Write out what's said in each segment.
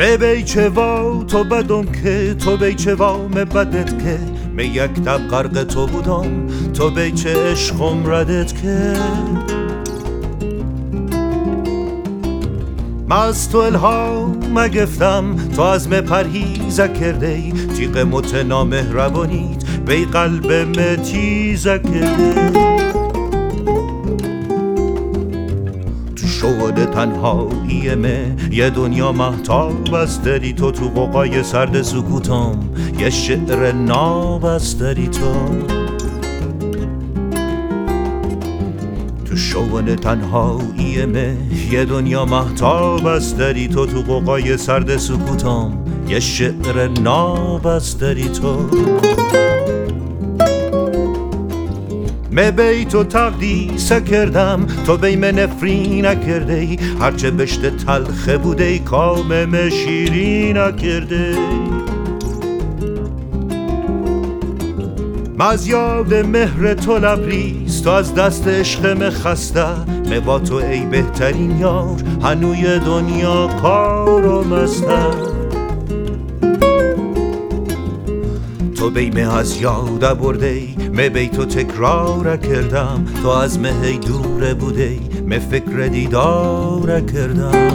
بیچه وا تو بدم که تو بیچه وا بدت که می یک دب غرق تو بودم تو بیچه عشقم ردت که از تو الهام گفتم تو از من پرهیزه کرده تیغ متنامهربانیت بی قلب من تیزه کرده تو شهود تنهایی من یه دنیا مهتاب است داری تو قوقای سرد سکوتم یه شعر ناب است داری تو شون تنهایی من یه دنیا مهتاب است داری تو قوقای سرد سکوتم یه شعر ناب است داری تو من بی تو تقدیس کردم تو بی من نفرین نکرده هرچه بشت تلخه بوده کام من شیرین نکرده از یاد مهر تو لبریز تو از دست عشق من خسته من با تو ای بهترین یار هنوی دنیا کار و مسته تو بی مه از یاد برده من بی تو تکرار کردم تو از مه دور بوده من فکر دیدار کردم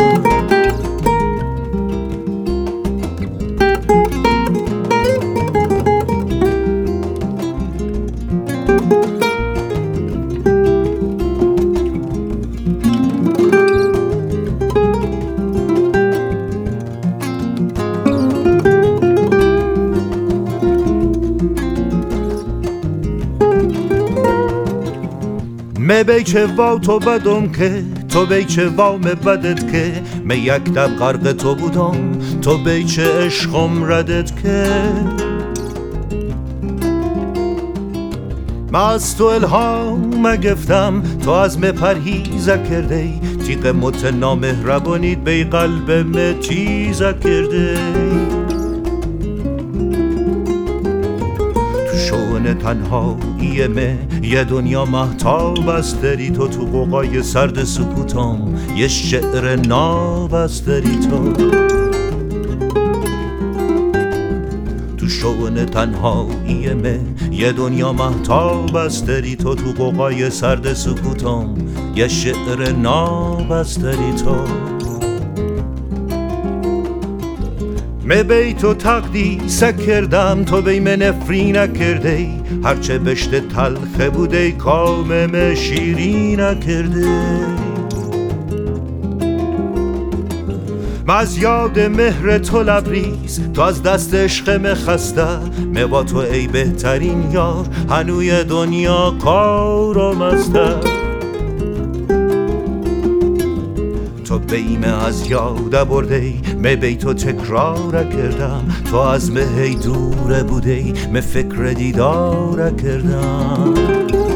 من بیچه وا تو بدم که تو بیچه وا بدت که من یک دب غرق تو بودم تو بیچه عشقم ردت که من از تو الهام گفتم تو از من پرهیزه کرده تیغ متنامهربانیت بی قلب من تیزه کرده شون تنهایی من یه دنیا مهتاب است داری تو قوقای سرد سکوتم یه شعر ناب است داری تو شون تنهایی من یه دنیا مهتاب است داری تو قوقای سرد سکوتم یه شعر ناب است داری من بی تو تقدیس کردم تو بی من نفرین نکرده هرچه بشت تلخه بوده کام من شیرین نکرده من از یاد مهر تو لبریز تو از دست عشق من خسته من با تو ای بهترین یار هنوی دنیا کار و مسته تو بیمه از یاد برده من بی تو تکرار کردم تو از مه دور بوده من فکر دیدار کردم